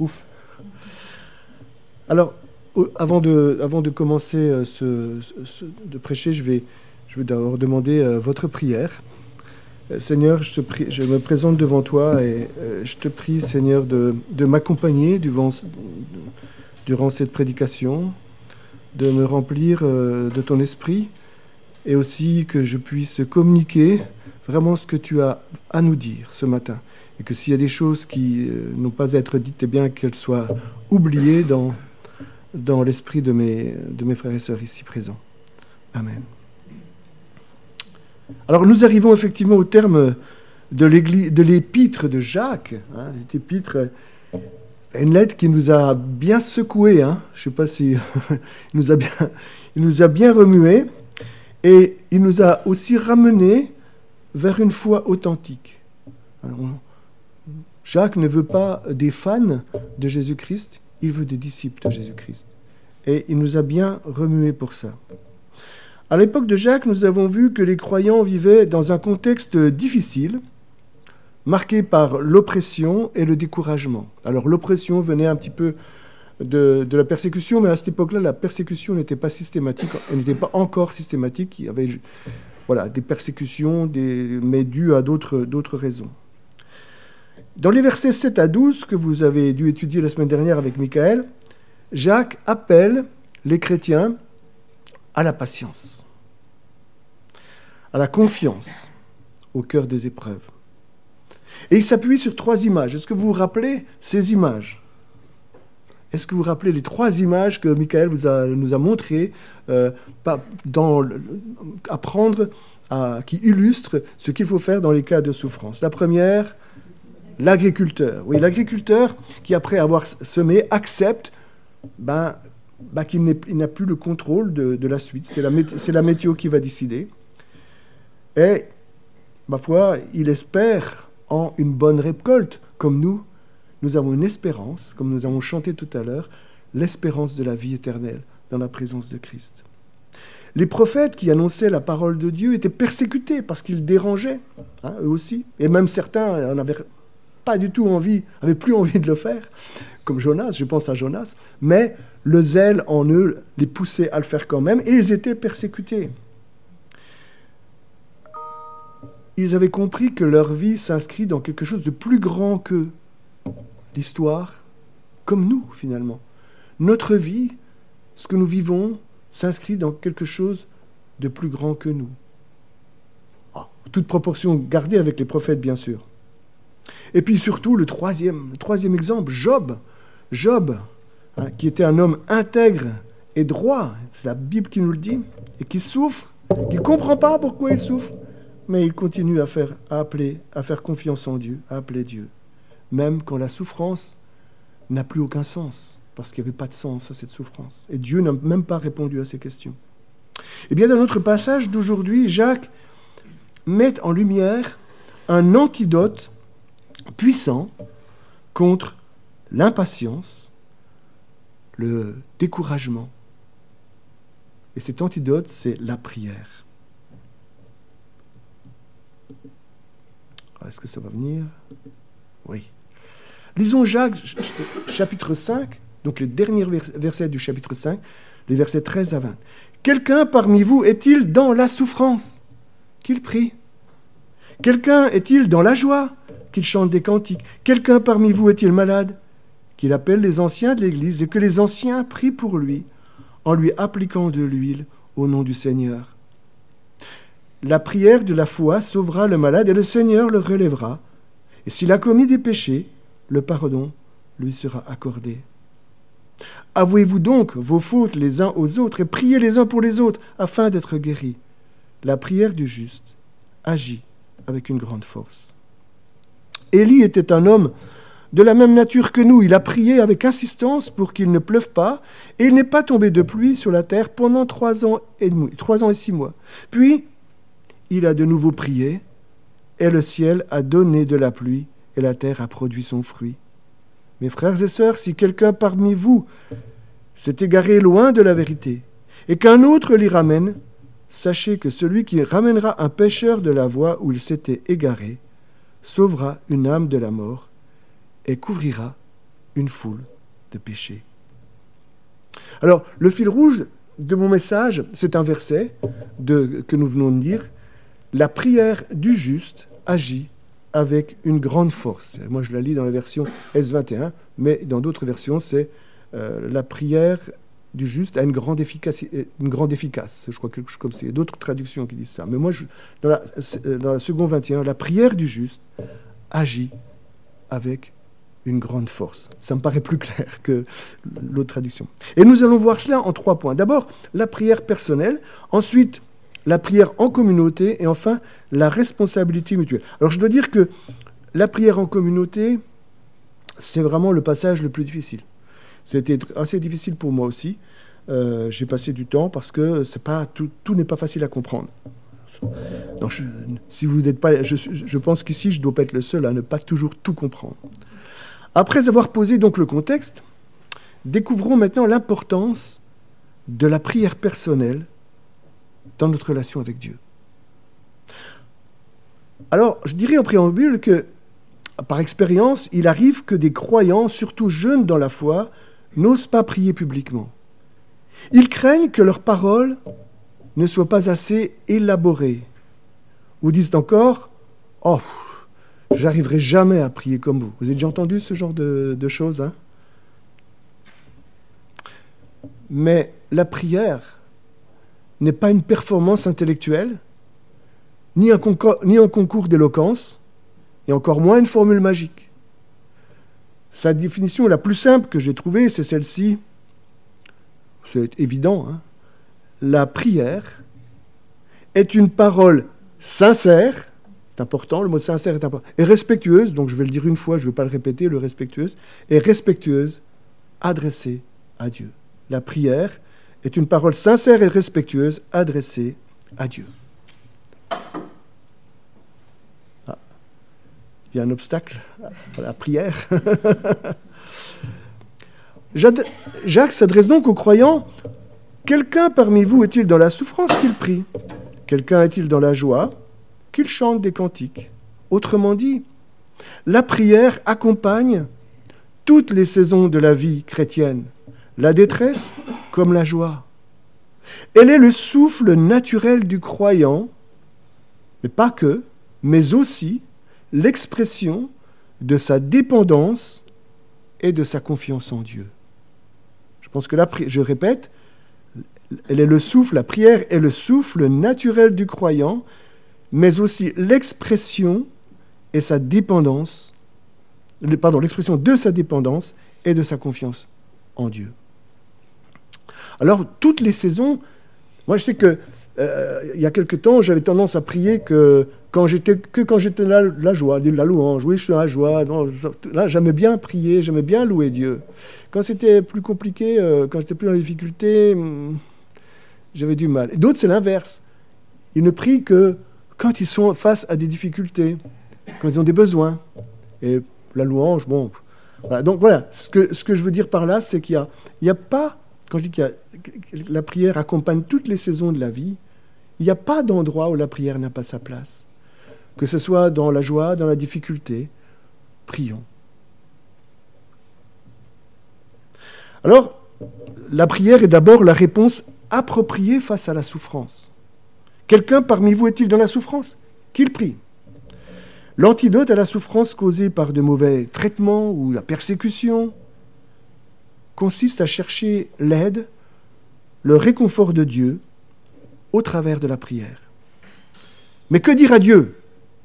Ouf. Alors, avant de commencer de prêcher, je vais d'abord demander votre prière. Seigneur, je me présente devant toi et je te prie, Seigneur, de m'accompagner durant cette prédication, de me remplir de ton esprit et aussi que je puisse communiquer vraiment ce que tu as à nous dire ce matin. Et que s'il y a des choses qui n'ont pas à être dites, eh bien qu'elles soient oubliées dans l'esprit de mes frères et sœurs ici présents. Amen. Alors nous arrivons effectivement au terme de l'épître de Jacques. Cette épître, une lettre qui nous a bien secoué. Je ne sais pas si il nous a bien remué et il nous a aussi ramené vers une foi authentique. Jacques ne veut pas des fans de Jésus-Christ, il veut des disciples de Jésus-Christ. Et il nous a bien remué pour ça. À l'époque de Jacques, nous avons vu que les croyants vivaient dans un contexte difficile, marqué par l'oppression et le découragement. Alors l'oppression venait un petit peu de la persécution, mais à cette époque-là, la persécution n'était pas systématique, elle n'était pas encore systématique. Il y avait des persécutions, mais dues à d'autres raisons. Dans les versets 7 à 12, que vous avez dû étudier la semaine dernière avec Michael, Jacques appelle les chrétiens à la patience, à la confiance au cœur des épreuves. Et il s'appuie sur 3 images. Est-ce que vous vous rappelez ces images ? Est-ce que vous vous rappelez les 3 images que Michael nous a montrées qui illustrent ce qu'il faut faire dans les cas de souffrance ? La première, l'agriculteur. Oui, l'agriculteur qui, après avoir semé, accepte qu'il n'a plus le contrôle de la suite. C'est la météo qui va décider. Et, ma foi, il espère en une bonne récolte, comme nous avons une espérance, comme nous avons chanté tout à l'heure, l'espérance de la vie éternelle dans la présence de Christ. Les prophètes qui annonçaient la parole de Dieu étaient persécutés parce qu'ils dérangeaient, eux aussi. Et même certains n'avaient pas du tout avaient plus envie de le faire, comme Jonas, je pense à Jonas, mais le zèle en eux les poussait à le faire quand même, et ils étaient persécutés. Ils avaient compris que leur vie s'inscrit dans quelque chose de plus grand qu'eux. L'histoire, comme nous finalement. Notre vie, ce que nous vivons, s'inscrit dans quelque chose de plus grand que nous. Toute proportion gardée avec les prophètes, bien sûr. Et puis surtout, le troisième exemple, Job. Job, qui était un homme intègre et droit, c'est la Bible qui nous le dit, et qui souffre, qui ne comprend pas pourquoi il souffre, mais il continue à faire confiance en Dieu, à appeler Dieu, même quand la souffrance n'a plus aucun sens, parce qu'il n'y avait pas de sens à cette souffrance. Et Dieu n'a même pas répondu à ces questions. Eh bien, dans notre passage d'aujourd'hui, Jacques met en lumière un antidote puissant contre l'impatience, le découragement. Et cet antidote, c'est la prière. Est-ce que ça va venir ? Oui. Lisons Jacques, chapitre 5, donc le dernier verset du chapitre 5, les versets 13 à 20. « Quelqu'un parmi vous est-il dans la souffrance ? Qu'il prie. Quelqu'un est-il dans la joie ? Qu'il chante des cantiques. Quelqu'un parmi vous est-il malade ? Qu'il appelle les anciens de l'Église et que les anciens prient pour lui, en lui appliquant de l'huile au nom du Seigneur. La prière de la foi sauvera le malade et le Seigneur le relèvera. Et s'il a commis des péchés, le pardon lui sera accordé. Avouez-vous donc vos fautes les uns aux autres et priez les uns pour les autres afin d'être guéris. La prière du juste agit avec une grande force. » Élie était un homme de la même nature que nous. Il a prié avec insistance pour qu'il ne pleuve pas, et il n'est pas tombé de pluie sur la terre pendant 3 ans et 6 mois. Puis, il a de nouveau prié, et le ciel a donné de la pluie, et la terre a produit son fruit. Mes frères et sœurs, si quelqu'un parmi vous s'est égaré loin de la vérité, et qu'un autre l'y ramène, sachez que celui qui ramènera un pécheur de la voie où il s'était égaré sauvera une âme de la mort et couvrira une foule de péchés. Alors, le fil rouge de mon message, c'est un verset que nous venons de lire. La prière du juste agit avec une grande force. Moi, je la lis dans la version S21, mais dans d'autres versions, c'est la prière du juste a une grande efficace. Je crois quelque chose comme ça. Il y a d'autres traductions qui disent ça. Mais moi, dans la seconde 21, la prière du juste agit avec une grande force. Ça me paraît plus clair que l'autre traduction. Et nous allons voir cela en 3 points. D'abord, la prière personnelle. Ensuite, la prière en communauté. Et enfin, la responsabilité mutuelle. Alors, je dois dire que la prière en communauté, c'est vraiment le passage le plus difficile. C'était assez difficile pour moi aussi. J'ai passé du temps parce que tout n'est pas facile à comprendre. Donc, si vous n'êtes pas, je pense qu'ici, je ne dois pas être le seul à ne pas toujours tout comprendre. Après avoir posé donc le contexte, découvrons maintenant l'importance de la prière personnelle dans notre relation avec Dieu. Alors, je dirais en préambule que, par expérience, il arrive que des croyants, surtout jeunes dans la foi, n'osent pas prier publiquement. Ils craignent que leurs paroles ne soient pas assez élaborées, ou disent encore « Oh, j'arriverai jamais à prier comme vous. » Vous avez déjà entendu ce genre de choses, hein? Mais la prière n'est pas une performance intellectuelle, ni un concours d'éloquence, et encore moins une formule magique. Sa définition la plus simple que j'ai trouvée, c'est celle-ci. C'est évident, hein? La prière est une parole sincère, c'est important, le mot sincère est important, et respectueuse, donc je vais le dire une fois, je ne vais pas le répéter, le respectueuse, et respectueuse, adressée à Dieu. La prière est une parole sincère et respectueuse, adressée à Dieu. Ah, il y a un obstacle à la prière. Jacques s'adresse donc aux croyants. Quelqu'un parmi vous est-il dans la souffrance qu'il prie? Quelqu'un est-il dans la joie qu'il chante des cantiques? Autrement dit, la prière accompagne toutes les saisons de la vie chrétienne, la détresse comme la joie. Elle est le souffle naturel du croyant, mais pas que, mais aussi l'expression de sa dépendance et de sa confiance en Dieu. Je pense que je répète, la prière est le souffle naturel du croyant, mais aussi l'expression et sa dépendance, l'expression de sa dépendance et de sa confiance en Dieu. Alors, toutes les saisons, moi je sais que il y a quelque temps, j'avais tendance à prier que quand j'étais la joie, la louange, oui, je suis dans la joie. Non, là, j'aimais bien prier, j'aimais bien louer Dieu. Quand c'était plus compliqué, quand j'étais plus dans les difficultés, j'avais du mal. Et d'autres, c'est l'inverse. Ils ne prient que quand ils sont face à des difficultés, quand ils ont des besoins. Et la louange, bon. Voilà. Donc voilà, ce que je veux dire par là, c'est qu'il n'y a pas, quand je dis que la prière accompagne toutes les saisons de la vie, il n'y a pas d'endroit où la prière n'a pas sa place. Que ce soit dans la joie, dans la difficulté, prions. Alors, la prière est d'abord la réponse appropriée face à la souffrance. Quelqu'un parmi vous est-il dans la souffrance? Qu'il prie. L'antidote à la souffrance causée par de mauvais traitements ou la persécution consiste à chercher l'aide, le réconfort de Dieu au travers de la prière. Mais que dire à Dieu?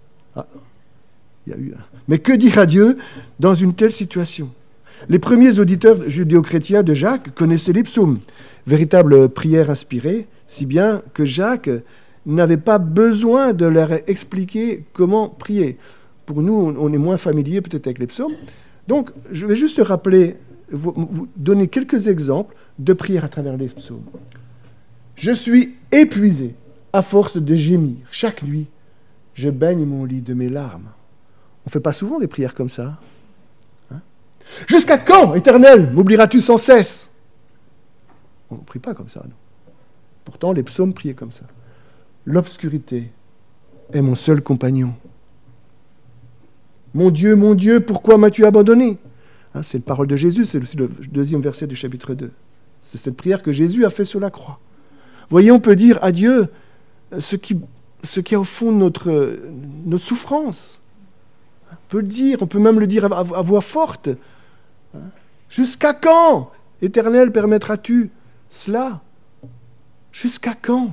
Mais que dire à Dieu dans une telle situation? Les premiers auditeurs judéo-chrétiens de Jacques connaissaient les psaumes, véritable prière inspirée, si bien que Jacques n'avait pas besoin de leur expliquer comment prier. Pour nous, on est moins familier peut-être avec les psaumes. Donc, je vais juste rappeler, vous donner quelques exemples de prière à travers les psaumes. Je suis épuisé à force de gémir. Chaque nuit, je baigne mon lit de mes larmes. On ne fait pas souvent des prières comme ça. Hein? Jusqu'à quand, Éternel, m'oublieras-tu sans cesse? On ne prie pas comme ça, non. Pourtant, les psaumes priaient comme ça. L'obscurité est mon seul compagnon. Mon Dieu, pourquoi m'as-tu abandonné? Hein, c'est la parole de Jésus, c'est aussi le deuxième verset du chapitre 2. C'est cette prière que Jésus a fait sur la croix. Vous voyez, on peut dire à Dieu ce qui est au fond de notre souffrance. On peut le dire, on peut même le dire à voix forte. Jusqu'à quand, Éternel, permettras-tu cela? Jusqu'à quand?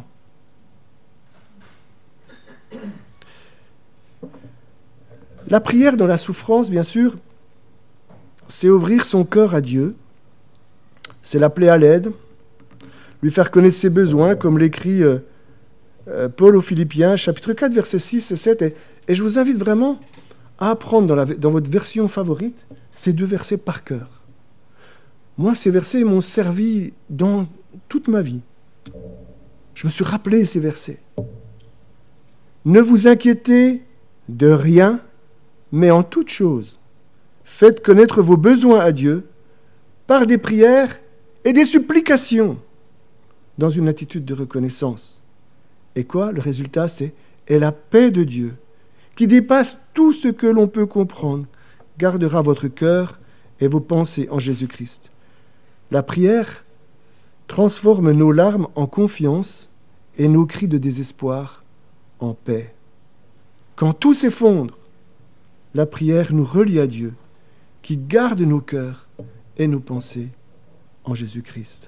La prière dans la souffrance, bien sûr, c'est ouvrir son cœur à Dieu, c'est l'appeler à l'aide, lui faire connaître ses besoins, comme l'écrit Paul aux Philippiens, chapitre 4, versets 6 et 7. Et je vous invite vraiment à apprendre dans votre version favorite ces deux versets par cœur. Moi, ces versets m'ont servi dans toute ma vie. Je me suis rappelé ces versets. Ne vous inquiétez de rien, mais en toute chose, faites connaître vos besoins à Dieu par des prières et des supplications, dans une attitude de reconnaissance. Et quoi? Le résultat, c'est « Et la paix de Dieu, qui dépasse tout ce que l'on peut comprendre, gardera votre cœur et vos pensées en Jésus-Christ. » La prière transforme nos larmes en confiance et nos cris de désespoir en paix. Quand tout s'effondre, la prière nous relie à Dieu, qui garde nos cœurs et nos pensées en Jésus-Christ.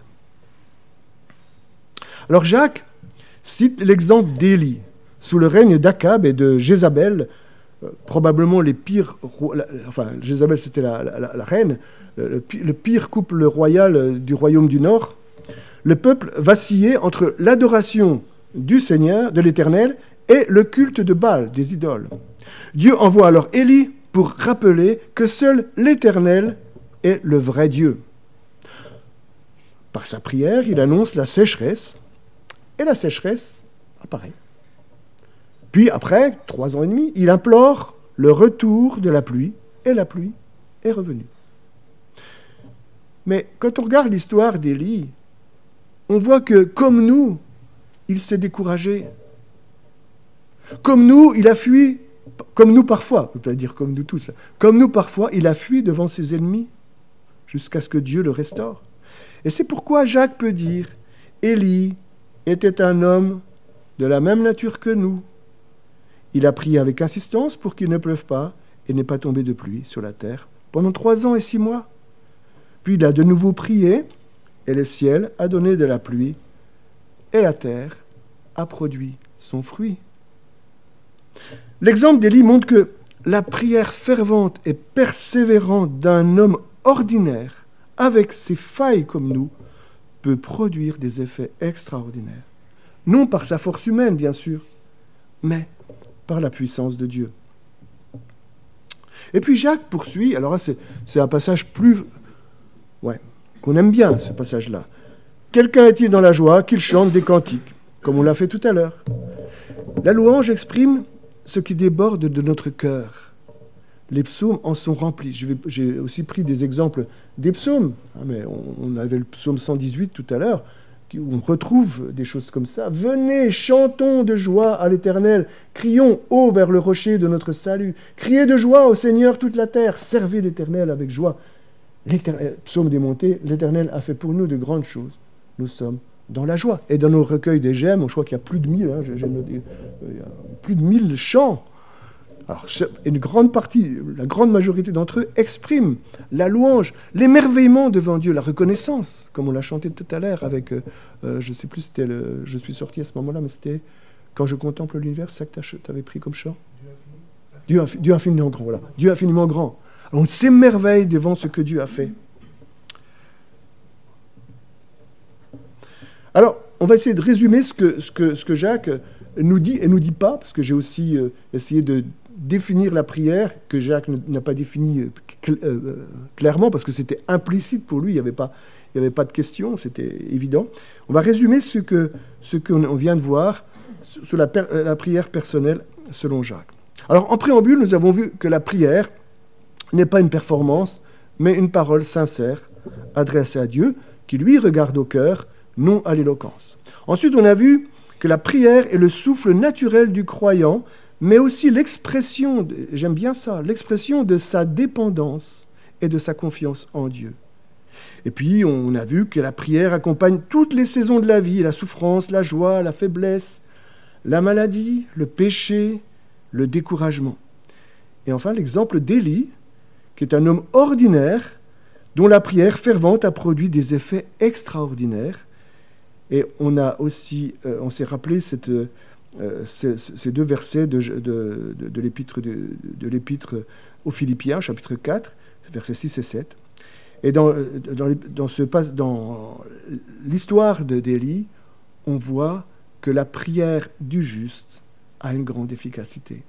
Alors Jacques cite l'exemple d'Élie. Sous le règne d'Akab et de Jézabel, probablement les pires... Enfin, Jézabel, c'était la reine, le pire couple royal du royaume du Nord. Le peuple vacillait entre l'adoration du Seigneur, de l'Éternel, et le culte de Baal, des idoles. Dieu envoie alors Élie pour rappeler que seul l'Éternel est le vrai Dieu. Par sa prière, il annonce la sécheresse, et la sécheresse apparaît. Puis après 3 ans et demi, il implore le retour de la pluie, et la pluie est revenue. Mais quand on regarde l'histoire d'Élie, on voit que, comme nous, il s'est découragé. Comme nous, il a fui, comme nous parfois, on peut pas dire comme nous tous, comme nous parfois, il a fui devant ses ennemis, jusqu'à ce que Dieu le restaure. Et c'est pourquoi Jacques peut dire, Élie était un homme de la même nature que nous. Il a prié avec insistance pour qu'il ne pleuve pas et n'ait pas tombé de pluie sur la terre pendant 3 ans et 6 mois. Puis il a de nouveau prié, et le ciel a donné de la pluie, et la terre a produit son fruit. L'exemple d'Élie montre que la prière fervente et persévérante d'un homme ordinaire, avec ses failles comme nous, peut produire des effets extraordinaires. Non par sa force humaine, bien sûr, mais par la puissance de Dieu. Et puis Jacques poursuit, alors là c'est un passage qu'on aime bien, ce passage-là. Quelqu'un est-il dans la joie, qu'il chante des cantiques, comme on l'a fait tout à l'heure. La louange exprime ce qui déborde de notre cœur. Les psaumes en sont remplis. J'ai aussi pris des exemples des psaumes, mais on avait le psaume 118 tout à l'heure, où on retrouve des choses comme ça. « Venez, chantons de joie à l'Éternel, crions haut vers le rocher de notre salut. Criez de joie au Seigneur toute la terre, servez l'Éternel avec joie. » Psaume démonté, l'Éternel a fait pour nous de grandes choses. Nous sommes dans la joie. Et dans nos recueils des gemmes, je crois qu'il y a plus de 1000, plus de 1000 chants. Alors, une grande partie, la grande majorité d'entre eux expriment la louange, l'émerveillement devant Dieu, la reconnaissance, comme on l'a chanté tout à l'heure avec, je ne sais plus, c'était je suis sorti à ce moment-là, mais c'était quand je contemple l'univers, c'est ça que tu avais pris comme chant? Dieu infiniment grand, voilà. Dieu infiniment grand. Alors, on s'émerveille devant ce que Dieu a fait. Alors, on va essayer de résumer ce que Jacques nous dit et nous dit pas, parce que j'ai aussi essayé de définir la prière, que Jacques n'a pas défini clairement, parce que c'était implicite pour lui, il n'y avait pas de question, c'était évident. On va résumer ce qu'on vient de voir sur la prière personnelle selon Jacques. Alors, en préambule, nous avons vu que la prière n'est pas une performance, mais une parole sincère, adressée à Dieu, qui lui regarde au cœur, non à l'éloquence. Ensuite, on a vu que la prière est le souffle naturel du croyant, mais aussi l'expression, j'aime bien ça, l'expression de sa dépendance et de sa confiance en Dieu. Et puis, on a vu que la prière accompagne toutes les saisons de la vie, la souffrance, la joie, la faiblesse, la maladie, le péché, le découragement. Et enfin, l'exemple d'Élie, qui est un homme ordinaire, dont la prière fervente a produit des effets extraordinaires. Et on s'est rappelé ces deux versets de l'épître aux Philippiens, chapitre 4, versets 6 et 7. Et dans l'histoire d'Élie, on voit que la prière du juste a une grande efficacité.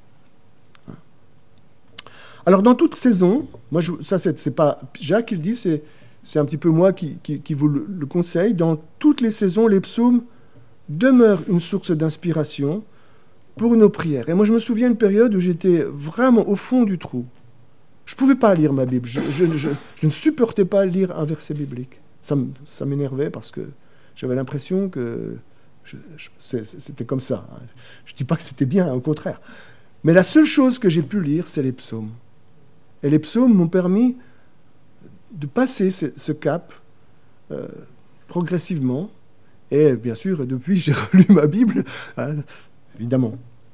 Alors, dans toute saison, c'est pas Jacques qui le dit, c'est un petit peu moi qui vous le conseille. Dans toutes les saisons, les psaumes demeurent une source d'inspiration pour nos prières. Et moi, je me souviens d'une période où j'étais vraiment au fond du trou. Je ne pouvais pas lire ma Bible. Je ne supportais pas lire un verset biblique. Ça m'énervait parce que j'avais l'impression que c'était comme ça. Je ne dis pas que c'était bien, au contraire. Mais la seule chose que j'ai pu lire, c'est les psaumes. Et les psaumes m'ont permis de passer ce cap progressivement. Et bien sûr, depuis, j'ai relu ma Bible, évidemment.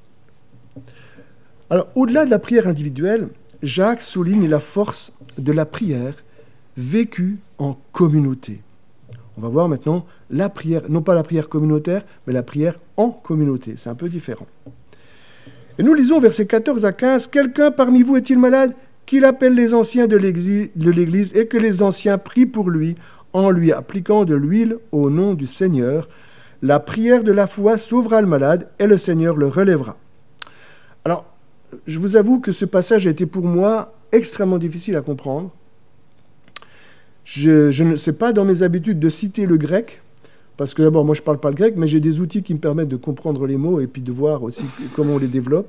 Alors, au-delà de la prière individuelle, Jacques souligne la force de la prière vécue en communauté. On va voir maintenant la prière, non pas la prière communautaire, mais la prière en communauté. C'est un peu différent. Et nous lisons versets 14 à 15. « Quelqu'un parmi vous est-il malade ? Qu'il appelle les anciens de l'Église et que les anciens prient pour lui en lui appliquant de l'huile au nom du Seigneur. La prière de la foi sauvera le malade et le Seigneur le relèvera. » Alors, je vous avoue que ce passage a été pour moi extrêmement difficile à comprendre. Je ne sais pas dans mes habitudes de citer le grec, parce que d'abord, moi je ne parle pas le grec, mais j'ai des outils qui me permettent de comprendre les mots et puis de voir aussi comment on les développe.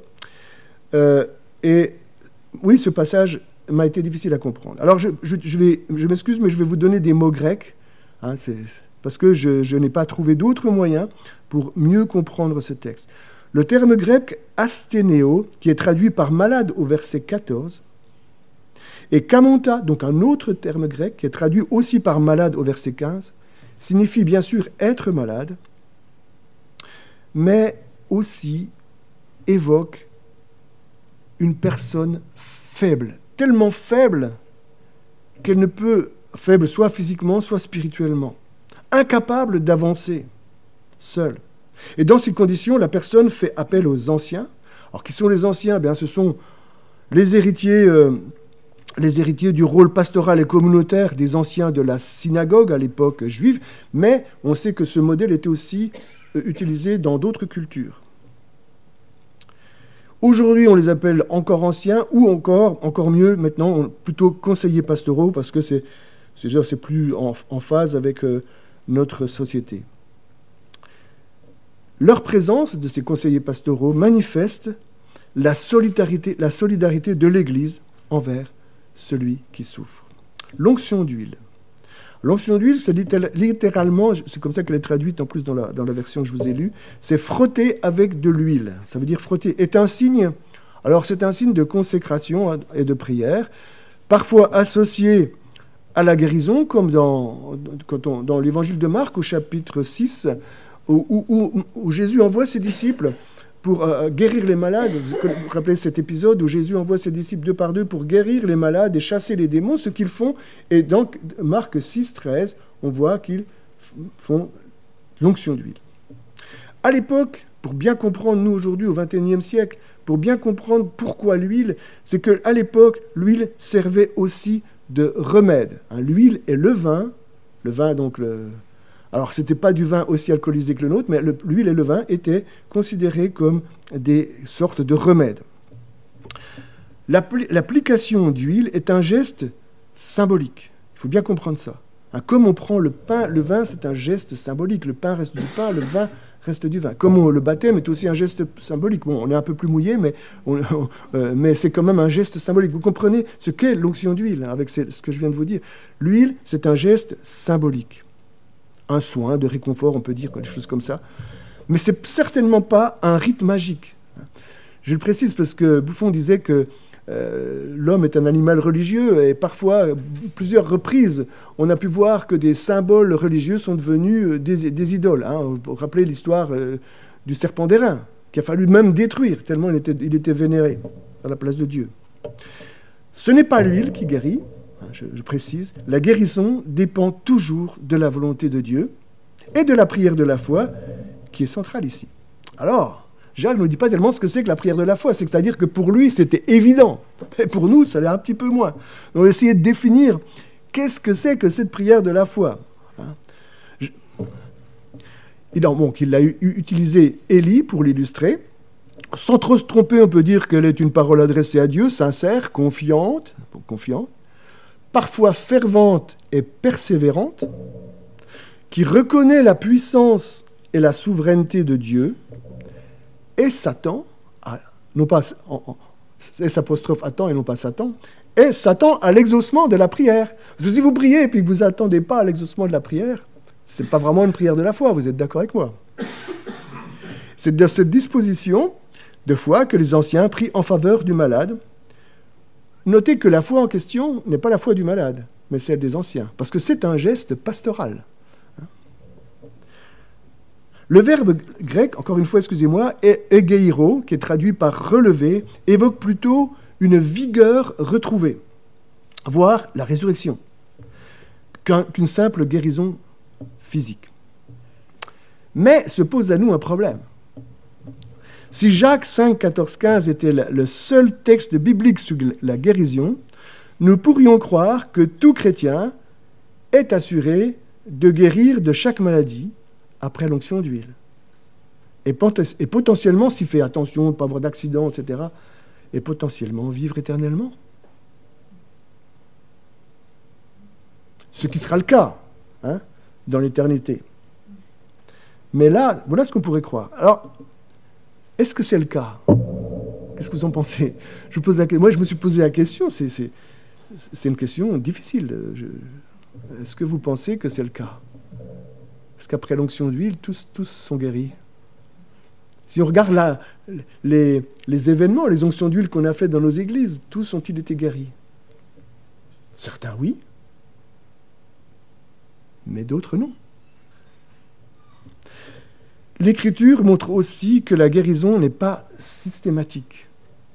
Et oui, ce passage m'a été difficile à comprendre. Alors, je m'excuse, mais je vais vous donner des mots grecs, parce que je n'ai pas trouvé d'autres moyens pour mieux comprendre ce texte. Le terme grec « asténéo », qui est traduit par « malade » au verset 14, et « kamonta », donc un autre terme grec, qui est traduit aussi par « malade » au verset 15, signifie bien sûr être malade, mais aussi évoque une personne faible, tellement faible qu'elle ne peut, faible soit physiquement, soit spirituellement, incapable d'avancer seule. Et dans ces conditions, la personne fait appel aux anciens. Alors, qui sont les anciens ? Bien, ce sont les héritiers du rôle pastoral et communautaire des anciens de la synagogue à l'époque juive, mais on sait que ce modèle était aussi utilisé dans d'autres cultures. Aujourd'hui, on les appelle encore anciens, ou encore mieux, maintenant, plutôt conseillers pastoraux, parce que c'est plus en phase avec notre société. Leur présence de ces conseillers pastoraux manifeste la solidarité de l'Église envers celui qui souffre. L'onction d'huile. L'onction d'huile, c'est littéralement, c'est comme ça qu'elle est traduite en plus dans la version que je vous ai lue, c'est frotter avec de l'huile. Ça veut dire frotter. Est un signe, alors c'est un signe de consécration et de prière, parfois associé à la guérison, comme dans l'évangile de Marc au chapitre 6, où Jésus envoie ses disciples pour guérir les malades. Vous vous rappelez cet épisode où Jésus envoie ses disciples 2 par 2 pour guérir les malades et chasser les démons, ce qu'ils font. Et donc, Marc 6, 13, on voit qu'ils font l'onction d'huile. À l'époque, pour bien comprendre, nous aujourd'hui, au XXIe siècle, pour bien comprendre pourquoi l'huile, c'est qu'à l'époque, l'huile servait aussi de remède. L'huile et le vin donc alors, ce n'était pas du vin aussi alcoolisé que le nôtre, mais l'huile et le vin étaient considérés comme des sortes de remèdes. L'application d'huile est un geste symbolique. Il faut bien comprendre ça. Comme on prend le pain, le vin, c'est un geste symbolique. Le pain reste du pain, le vin reste du vin. Comme le baptême est aussi un geste symbolique. Bon, on est un peu plus mouillé, mais c'est quand même un geste symbolique. Vous comprenez ce qu'est l'onction d'huile, avec ce que je viens de vous dire. L'huile, c'est un geste symbolique. Un soin de réconfort, on peut dire, des choses comme ça. Mais ce n'est certainement pas un rite magique. Je le précise parce que Buffon disait que l'homme est un animal religieux et parfois, plusieurs reprises, on a pu voir que des symboles religieux sont devenus des idoles. Hein. Vous rappelez l'histoire du serpent d'airain, qu'il a fallu même détruire, tellement il était vénéré à la place de Dieu. Ce n'est pas l'huile qui guérit, hein, je précise, la guérison dépend toujours de la volonté de Dieu et de la prière de la foi qui est centrale ici. Alors, Jacques ne nous dit pas tellement ce que c'est que la prière de la foi, c'est-à-dire que pour lui, c'était évident. Et pour nous, ça l'est un petit peu moins. On va essayer de définir qu'est-ce que c'est que cette prière de la foi. Hein. Donc, il a utilisé Élie pour l'illustrer. Sans trop se tromper, on peut dire qu'elle est une parole adressée à Dieu, sincère, confiante, parfois fervente et persévérante, qui reconnaît la puissance et la souveraineté de Dieu, et Satan, non pas S' attend et non pas Satan, et Satan à l'exaucement de la prière. Parce que si vous priez et puis que vous n'attendez pas à l'exaucement de la prière, ce n'est pas vraiment une prière de la foi, vous êtes d'accord avec moi? C'est de cette disposition de foi que les anciens prient en faveur du malade. Notez que la foi en question n'est pas la foi du malade, mais celle des anciens, parce que c'est un geste pastoral. Le verbe grec, encore une fois, excusez-moi, egeiro, qui est traduit par relever, évoque plutôt une vigueur retrouvée, voire la résurrection, qu'une simple guérison physique. Mais se pose à nous un problème. Si Jacques 5, 14, 15 était le seul texte biblique sur la guérison, nous pourrions croire que tout chrétien est assuré de guérir de chaque maladie après l'onction d'huile. Et potentiellement, s'il fait attention de ne pas avoir d'accident, etc., et potentiellement vivre éternellement. Ce qui sera le cas, hein, dans l'éternité. Mais là, voilà ce qu'on pourrait croire. Alors, est-ce que c'est le cas? Qu'est-ce que vous en pensez? Moi, je me suis posé la question. C'est une question difficile. Est-ce que vous pensez que c'est le cas? Est-ce qu'après l'onction d'huile, tous sont guéris? Si on regarde là, les événements, les onctions d'huile qu'on a faites dans nos églises, tous ont-ils été guéris? Certains oui, mais d'autres non. L'Écriture montre aussi que la guérison n'est pas systématique.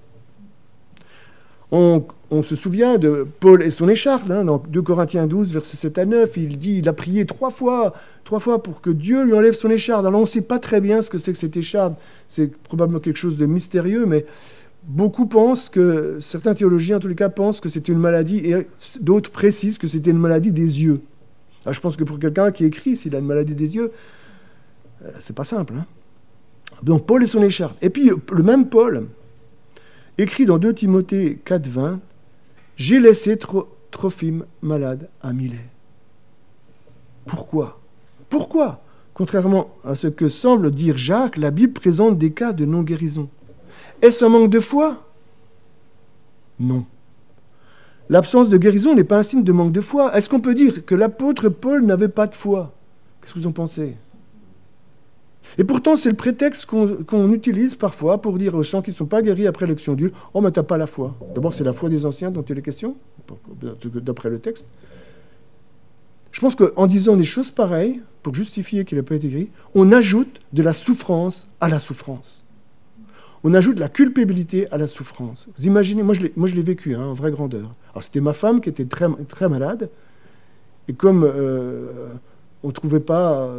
On se souvient de Paul et son écharpe, hein, dans 2 Corinthiens 12, versets 7 à 9, il a prié trois fois pour que Dieu lui enlève son écharpe. Alors on ne sait pas très bien ce que c'est que cette écharpe, c'est probablement quelque chose de mystérieux, mais certains théologiens en tous les cas pensent que c'était une maladie, et d'autres précisent que c'était une maladie des yeux. Alors je pense que pour quelqu'un qui écrit, s'il a une maladie des yeux, c'est pas simple. Hein. Donc Paul et son écharpe. Et puis le même Paul écrit dans 2 Timothée 4, 20, « J'ai laissé Trophime malade à Milet. » Pourquoi? Contrairement à ce que semble dire Jacques, la Bible présente des cas de non-guérison. Est-ce un manque de foi? Non. L'absence de guérison n'est pas un signe de manque de foi. Est-ce qu'on peut dire que l'apôtre Paul n'avait pas de foi? Qu'est-ce que vous en pensez? Et pourtant, c'est le prétexte qu'on utilise parfois pour dire aux gens qui ne sont pas guéris après l'onction d'huile, « Oh, mais tu n'as pas la foi. » D'abord, c'est la foi des anciens dont il est question, d'après le texte. Je pense qu'en disant des choses pareilles, pour justifier qu'il n'a pas été guéri, on ajoute de la souffrance à la souffrance. On ajoute de la culpabilité à la souffrance. Vous imaginez, moi je l'ai vécu, hein, en vraie grandeur. Alors c'était ma femme qui était très, très malade, et comme on ne trouvait pas...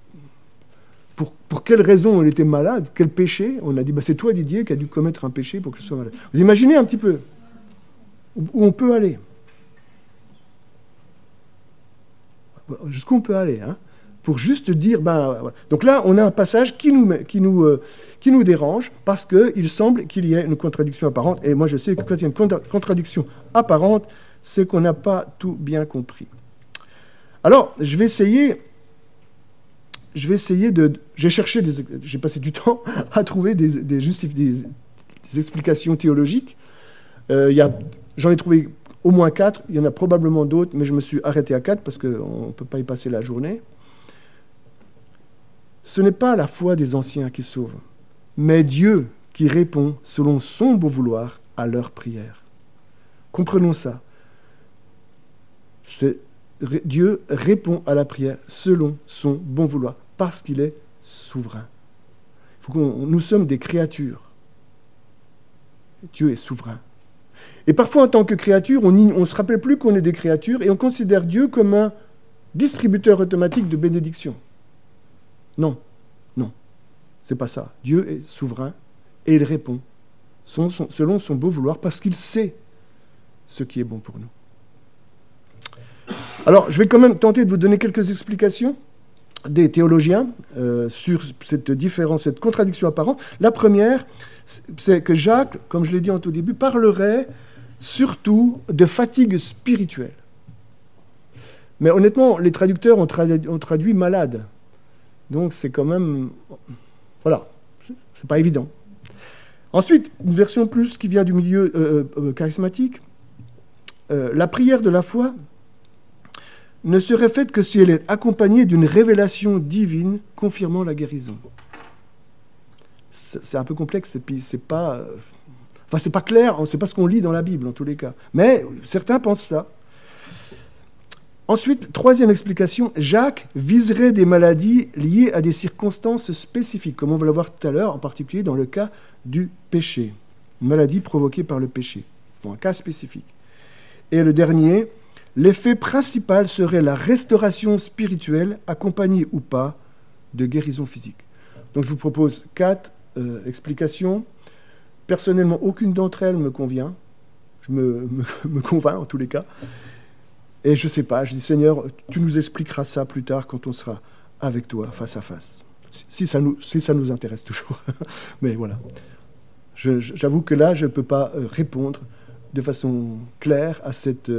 Pour quelle raison elle était malade, quel péché, on a dit, c'est toi Didier qui as dû commettre un péché pour que je sois malade. Vous imaginez un petit peu où on peut aller. Jusqu'où on peut aller, hein, pour juste dire, voilà. Donc là, on a un passage qui nous dérange parce qu'il semble qu'il y ait une contradiction apparente. Et moi, je sais que quand il y a une contradiction apparente, c'est qu'on n'a pas tout bien compris. Alors, j'ai cherché, j'ai passé du temps à trouver des explications théologiques. J'en ai trouvé au moins 4, il y en a probablement d'autres, mais je me suis arrêté à 4 parce qu'on ne peut pas y passer la journée. Ce n'est pas la foi des anciens qui sauve, mais Dieu qui répond selon son bon vouloir à leur prière. Comprenons ça. Dieu répond à la prière selon son bon vouloir, parce qu'il est souverain. Nous sommes des créatures. Dieu est souverain. Et parfois, en tant que créature, on ne se rappelle plus qu'on est des créatures et on considère Dieu comme un distributeur automatique de bénédictions. Non, c'est pas ça. Dieu est souverain et il répond selon son beau vouloir parce qu'il sait ce qui est bon pour nous. Alors, je vais quand même tenter de vous donner quelques explications des théologiens sur cette différence, cette contradiction apparente. La première, c'est que Jacques, comme je l'ai dit en tout début, parlerait surtout de fatigue spirituelle. Mais honnêtement, les traducteurs ont traduit malade. Donc c'est quand même... Voilà, c'est pas évident. Ensuite, une version plus qui vient du milieu charismatique. La prière de la foi ne serait faite que si elle est accompagnée d'une révélation divine confirmant la guérison. C'est un peu complexe, et puis c'est pas clair, c'est pas ce qu'on lit dans la Bible en tous les cas. Mais certains pensent ça. Ensuite, troisième explication, Jacques viserait des maladies liées à des circonstances spécifiques, comme on va le voir tout à l'heure, en particulier dans le cas du péché. Une maladie provoquée par le péché, dans un cas spécifique. Et le dernier, l'effet principal serait la restauration spirituelle, accompagnée ou pas de guérison physique. Donc je vous propose 4 explications. Personnellement, aucune d'entre elles me convient. Je me convainc en tous les cas. Et je ne sais pas, je dis Seigneur, tu nous expliqueras ça plus tard quand on sera avec toi, face à face. Si ça nous intéresse toujours. Mais voilà. J'avoue que là, je ne peux pas répondre de façon claire à cette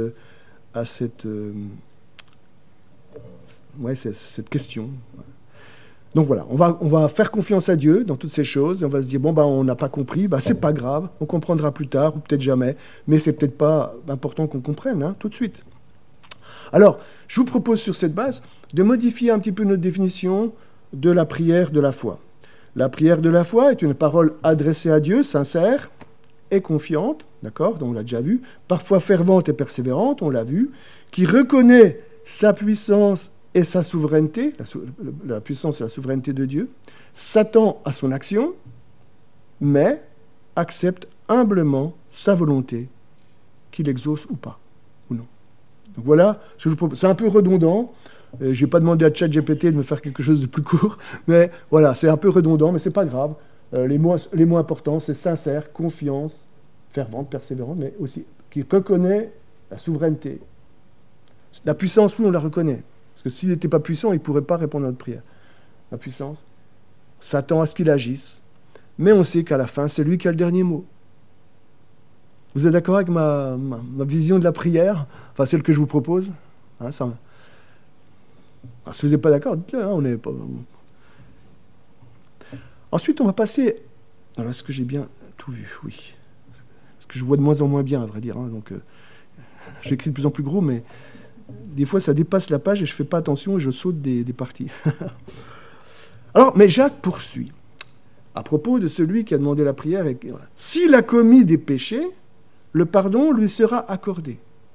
question. Donc voilà, on va faire confiance à Dieu dans toutes ces choses, et on va se dire, on n'a pas compris, c'est pas grave, on comprendra plus tard, ou peut-être jamais, mais c'est peut-être pas important qu'on comprenne, tout de suite. Alors, je vous propose sur cette base de modifier un petit peu notre définition de la prière de la foi. La prière de la foi est une parole adressée à Dieu, sincère et confiante, d'accord, donc on l'a déjà vu, parfois fervente et persévérante, on l'a vu, qui reconnaît sa puissance et sa souveraineté, la puissance et la souveraineté de Dieu, s'attend à son action, mais accepte humblement sa volonté, qu'il exauce ou pas, ou non. Donc voilà, c'est un peu redondant. Je n'ai pas demandé à ChatGPT de me faire quelque chose de plus court, mais voilà, c'est un peu redondant, mais ce n'est pas grave. Les mots importants, c'est sincère, confiance, fervente, persévérante, mais aussi qui reconnaît la souveraineté. La puissance, oui, on la reconnaît. Parce que s'il n'était pas puissant, il ne pourrait pas répondre à notre prière. La puissance s'attend à ce qu'il agisse, mais on sait qu'à la fin, c'est lui qui a le dernier mot. Vous êtes d'accord avec ma vision de la prière, enfin celle que je vous propose, si vous n'êtes pas d'accord, dites-le, on n'est pas... Ensuite, on va passer... Alors, est-ce que j'ai bien tout vu? Oui. Parce que je vois de moins en moins bien, à vrai dire. Donc, j'écris de plus en plus gros, mais des fois, ça dépasse la page et je ne fais pas attention et je saute des parties. Alors, mais Jacques poursuit. À propos de celui qui a demandé la prière, s'il a commis des péchés, le pardon lui sera accordé.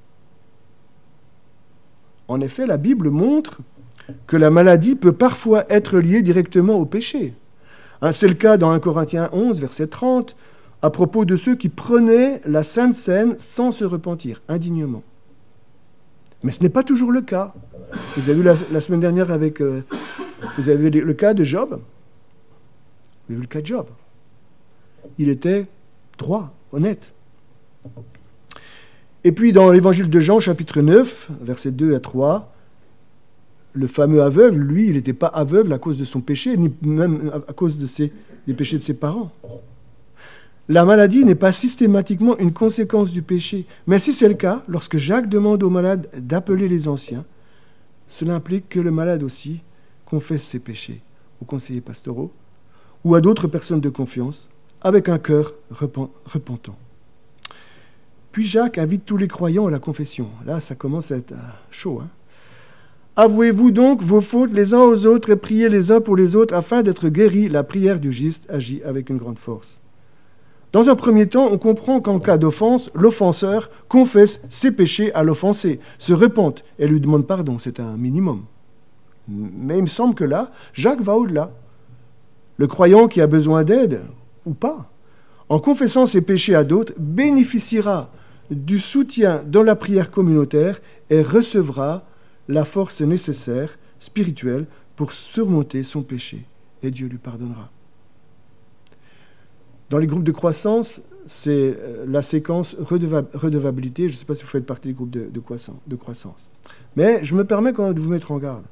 En effet, la Bible montre que la maladie peut parfois être liée directement au péché. C'est le cas dans 1 Corinthiens 11, verset 30, à propos de ceux qui prenaient la Sainte Seine sans se repentir, indignement. Mais ce n'est pas toujours le cas. Vous avez vu la semaine dernière vous avez vu le cas de Job. Vous avez vu le cas de Job. Il était droit, honnête. Et puis dans l'évangile de Jean, chapitre 9, versets 2 à 3, le fameux aveugle, lui, il n'était pas aveugle à cause de son péché, ni même à cause des péchés de ses parents. La maladie n'est pas systématiquement une conséquence du péché. Mais si c'est le cas, lorsque Jacques demande aux malades d'appeler les anciens, cela implique que le malade aussi confesse ses péchés aux conseillers pastoraux ou à d'autres personnes de confiance avec un cœur repentant. Puis Jacques invite tous les croyants à la confession. Là, ça commence à être chaud. Avouez-vous donc vos fautes les uns aux autres et priez les uns pour les autres afin d'être guéris. La prière du juste agit avec une grande force. Dans un premier temps, on comprend qu'en cas d'offense, l'offenseur confesse ses péchés à l'offensé, se repente et lui demande pardon. C'est un minimum. Mais il me semble que là, Jacques va au-delà. Le croyant qui a besoin d'aide, ou pas, en confessant ses péchés à d'autres, bénéficiera du soutien dans la prière communautaire et recevra la force nécessaire, spirituelle, pour surmonter son péché. Et Dieu lui pardonnera. Dans les groupes de croissance, c'est la séquence redevabilité. Je ne sais pas si vous faites partie du groupe de croissance. Mais je me permets quand même de vous mettre en garde.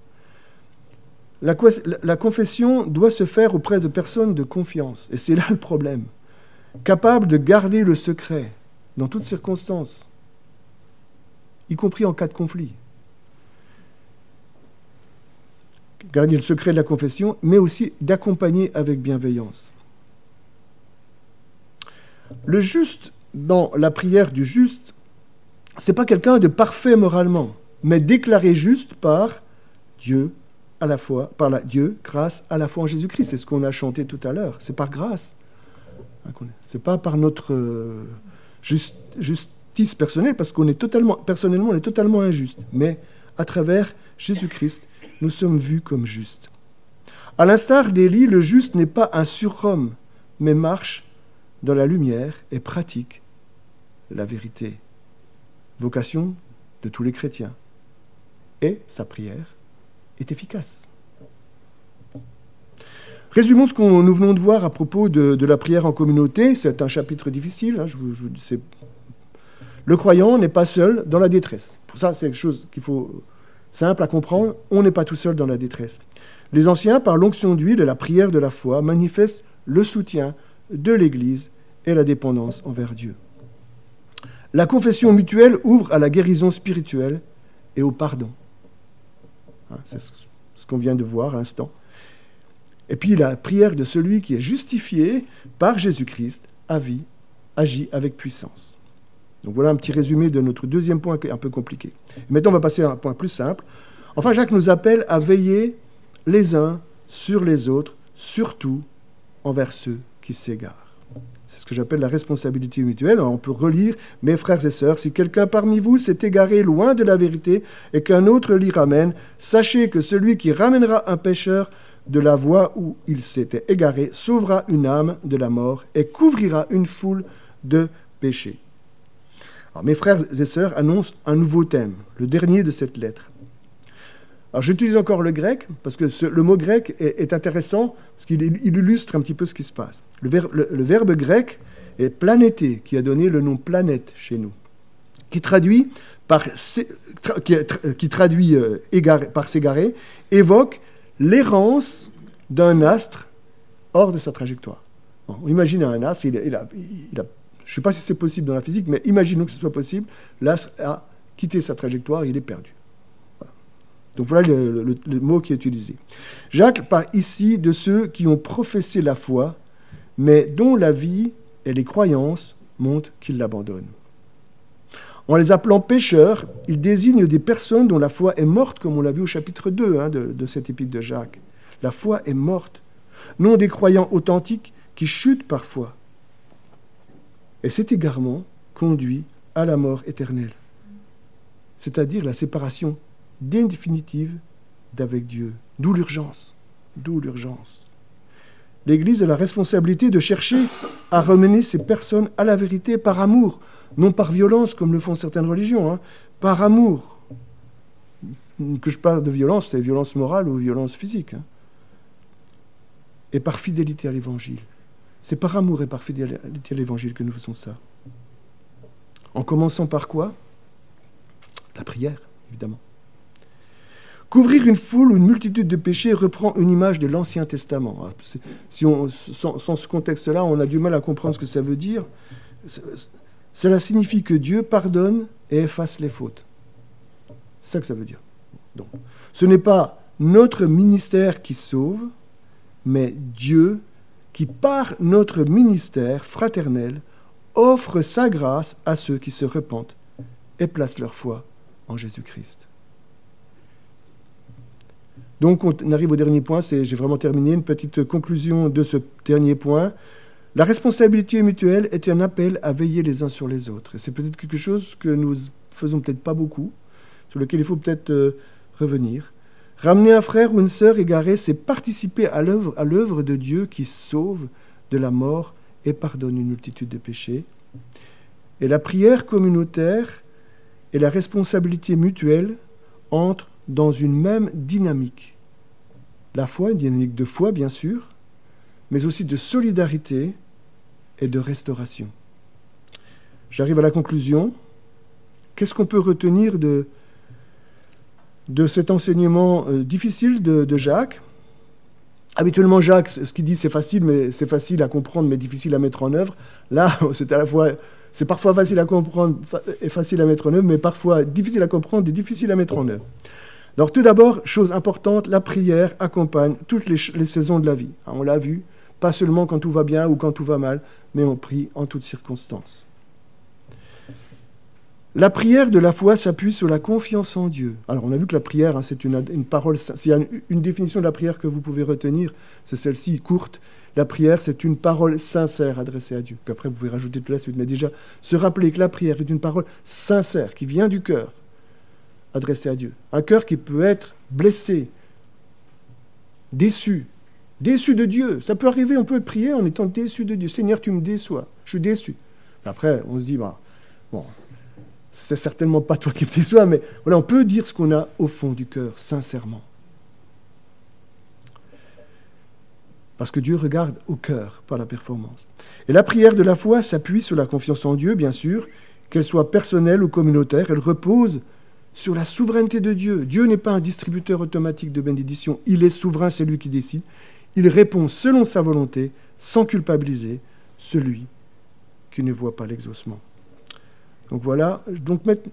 La confession doit se faire auprès de personnes de confiance. Et c'est là le problème. Capable de garder le secret dans toutes circonstances, y compris en cas de conflit. Garder le secret de la confession, mais aussi d'accompagner avec bienveillance. Le juste, dans la prière du juste, ce n'est pas quelqu'un de parfait moralement, mais déclaré juste par Dieu, à la fois, Dieu, grâce à la foi en Jésus-Christ. C'est ce qu'on a chanté tout à l'heure. C'est par grâce. Ce n'est pas par notre justice personnelle, parce qu'on est personnellement, on est totalement injuste. Mais à travers Jésus-Christ, nous sommes vus comme justes. À l'instar d'Élie, le juste n'est pas un surhomme, mais marche dans la lumière et pratique la vérité. Vocation de tous les chrétiens. Et sa prière est efficace. Résumons ce que nous venons de voir à propos de la prière en communauté. C'est un chapitre difficile. Le croyant n'est pas seul dans la détresse. Pour ça, c'est quelque chose qu'il faut simple à comprendre. On n'est pas tout seul dans la détresse. Les anciens, par l'onction d'huile et la prière de la foi, manifestent le soutien de l'Église et la dépendance envers Dieu. La confession mutuelle ouvre à la guérison spirituelle et au pardon. C'est ce qu'on vient de voir à l'instant. Et puis la prière de celui qui est justifié par Jésus-Christ agit avec puissance. Donc voilà un petit résumé de notre deuxième point qui est un peu compliqué. Et maintenant, on va passer à un point plus simple. Enfin, Jacques nous appelle à veiller les uns sur les autres, surtout envers ceux qui s'égarent. C'est ce que j'appelle la responsabilité mutuelle. Alors, on peut relire « Mes frères et sœurs, si quelqu'un parmi vous s'est égaré loin de la vérité et qu'un autre l'y ramène, sachez que celui qui ramènera un pécheur de la voie où il s'était égaré sauvera une âme de la mort et couvrira une foule de péchés. » Alors, mes frères et sœurs annoncent un nouveau thème, le dernier de cette lettre. Alors, j'utilise encore le grec, parce que le mot grec est intéressant, parce qu'il illustre un petit peu ce qui se passe. Le verbe grec est planété, qui a donné le nom planète chez nous, qui traduit par s'égarer, évoque l'errance d'un astre hors de sa trajectoire. Bon, imaginez un astre, je ne sais pas si c'est possible dans la physique, mais imaginons que ce soit possible, l'astre a quitté sa trajectoire et il est perdu. Donc voilà le mot qui est utilisé. Jacques parle ici de ceux qui ont professé la foi, mais dont la vie et les croyances montrent qu'ils l'abandonnent. En les appelant pécheurs, il désigne des personnes dont la foi est morte, comme on l'a vu au chapitre 2 de cette épître de Jacques. La foi est morte, non des croyants authentiques qui chutent parfois. Et cet égarement conduit à la mort éternelle, c'est-à-dire la séparation définitive d'avec Dieu. D'où l'urgence. L'Église a la responsabilité de chercher à ramener ces personnes à la vérité par amour, non par violence comme le font certaines religions, par amour. Que je parle de violence, c'est violence morale ou violence physique. Et par fidélité à l'Évangile. C'est par amour et par fidélité à l'Évangile que nous faisons ça. En commençant par quoi ? La prière, évidemment. Couvrir une foule ou une multitude de péchés reprend une image de l'Ancien Testament. Sans ce contexte-là, on a du mal à comprendre ce que ça veut dire. Cela signifie que Dieu pardonne et efface les fautes. C'est ça que ça veut dire. Donc, ce n'est pas notre ministère qui sauve, mais Dieu qui, par notre ministère fraternel, offre sa grâce à ceux qui se repentent et placent leur foi en Jésus-Christ. Donc, on arrive au dernier point, j'ai vraiment terminé, une petite conclusion de ce dernier point. La responsabilité mutuelle est un appel à veiller les uns sur les autres. Et c'est peut-être quelque chose que nous faisons peut-être pas beaucoup, sur lequel il faut peut-être revenir. Ramener un frère ou une sœur égarée, c'est participer à l'œuvre de Dieu qui sauve de la mort et pardonne une multitude de péchés. Et la prière communautaire et la responsabilité mutuelle entrent dans une même dynamique. La foi, une dynamique de foi, bien sûr, mais aussi de solidarité et de restauration. J'arrive à la conclusion. Qu'est-ce qu'on peut retenir de cet enseignement difficile de Jacques? Habituellement, Jacques, ce qu'il dit, c'est facile à comprendre, mais difficile à mettre en œuvre. Là, c'est parfois facile à comprendre et facile à mettre en œuvre, mais parfois difficile à comprendre et difficile à mettre en œuvre. Alors, tout d'abord, chose importante, la prière accompagne toutes les saisons de la vie. On l'a vu, pas seulement quand tout va bien ou quand tout va mal, mais on prie en toutes circonstances. La prière de la foi s'appuie sur la confiance en Dieu. Alors, on a vu que la prière, c'est une parole. S'il y a une définition de la prière que vous pouvez retenir, c'est celle-ci, courte. La prière, c'est une parole sincère adressée à Dieu. Puis après, vous pouvez rajouter tout la suite. Mais déjà, se rappeler que la prière est une parole sincère, qui vient du cœur, adressée à Dieu. Un cœur qui peut être blessé, déçu de Dieu. Ça peut arriver, on peut prier en étant déçu de Dieu. Seigneur, tu me déçois, je suis déçu. Après, on se dit, bon, c'est certainement pas toi qui me déçois, mais voilà, on peut dire ce qu'on a au fond du cœur, sincèrement. Parce que Dieu regarde au cœur, pas la performance. Et la prière de la foi s'appuie sur la confiance en Dieu, bien sûr, qu'elle soit personnelle ou communautaire. Elle repose sur la souveraineté de Dieu. Dieu n'est pas un distributeur automatique de bénédictions. Il est souverain, c'est lui qui décide. Il répond selon sa volonté, sans culpabiliser celui qui ne voit pas l'exaucement. Donc voilà, donc mettre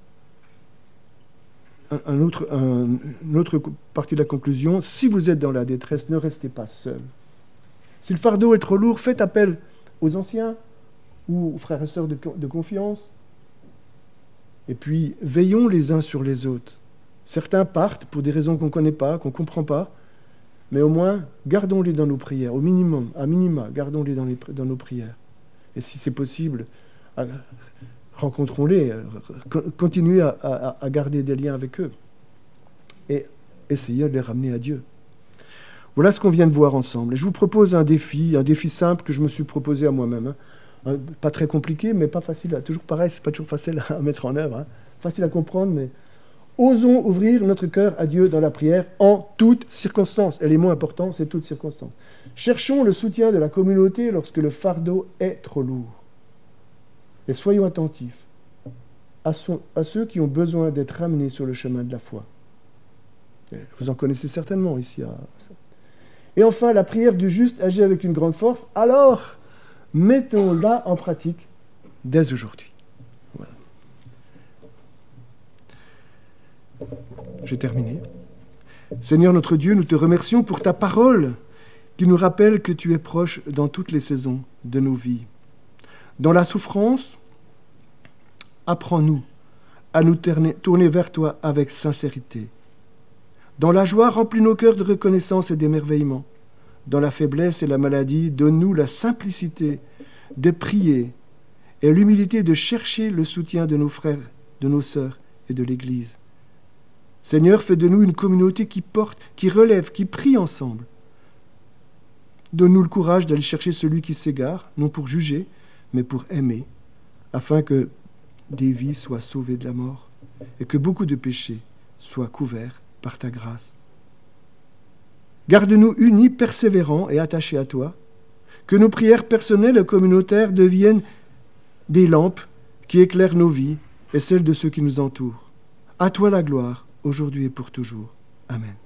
une autre partie de la conclusion. Si vous êtes dans la détresse, ne restez pas seul. Si le fardeau est trop lourd, faites appel aux anciens ou aux frères et sœurs de confiance. Et puis, veillons les uns sur les autres. Certains partent pour des raisons qu'on ne connaît pas, qu'on ne comprend pas, mais au moins, gardons-les dans nos prières, au minimum, à minima, gardons-les dans nos prières. Et si c'est possible, rencontrons-les, continuez à garder des liens avec eux et essayez de les ramener à Dieu. Voilà ce qu'on vient de voir ensemble. Et je vous propose un défi simple que je me suis proposé à moi-même. Pas très compliqué, mais pas facile. Toujours pareil, c'est pas toujours facile à mettre en œuvre. Facile à comprendre, mais osons ouvrir notre cœur à Dieu dans la prière en toutes circonstances. Et les mots importants, c'est toutes circonstances. Cherchons le soutien de la communauté lorsque le fardeau est trop lourd. Et soyons attentifs à ceux qui ont besoin d'être ramenés sur le chemin de la foi. Et vous en connaissez certainement ici. Et enfin, la prière du juste agit avec une grande force. Alors, mettons-la en pratique dès aujourd'hui. Voilà. J'ai terminé. Seigneur notre Dieu, nous te remercions pour ta parole qui nous rappelle que tu es proche dans toutes les saisons de nos vies. Dans la souffrance, apprends-nous à nous tourner vers toi avec sincérité. Dans la joie, remplis nos cœurs de reconnaissance et d'émerveillement. Dans la faiblesse et la maladie, donne-nous la simplicité de prier et l'humilité de chercher le soutien de nos frères, de nos sœurs et de l'Église. Seigneur, fais de nous une communauté qui porte, qui relève, qui prie ensemble. Donne-nous le courage d'aller chercher celui qui s'égare, non pour juger, mais pour aimer, afin que des vies soient sauvées de la mort et que beaucoup de péchés soient couverts par ta grâce. Garde-nous unis, persévérants et attachés à toi, que nos prières personnelles et communautaires deviennent des lampes qui éclairent nos vies et celles de ceux qui nous entourent. À toi la gloire, aujourd'hui et pour toujours. Amen.